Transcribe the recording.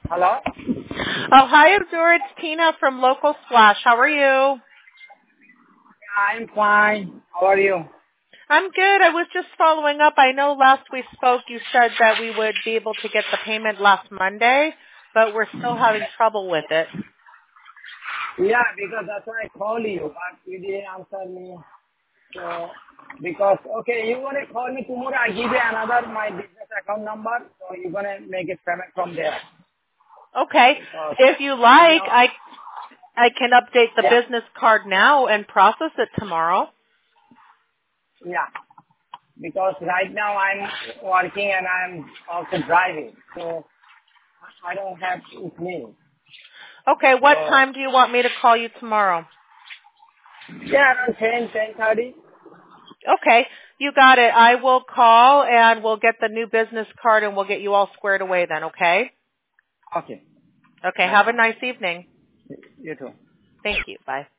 Hello? Oh, hi, Abdur. It's Tina from Local Splash. How are you? I'm fine. How are you? I'm good. I was just following up. I know last we spoke you said that we would be able to get the payment last Monday, but we're still having trouble with it. Yeah, because that's why I called you, but you didn't answer me. So, because, okay, you want to call me tomorrow, I give you another, my business account number, so you're going to make a payment from there. Okay. Because If you right like, now, I can update the yeah, business card now and process it tomorrow. yeah. Because right now I'm working and I'm also driving, so I don't have it with me. Okay. What So, time do you want me to call you tomorrow? yeah, around 10:30. Okay. You got it. I will call and we'll get the new business card and we'll get you all squared away then, okay? Okay, Okay. that's Have a fine. nice evening. You too. Thank you. Bye.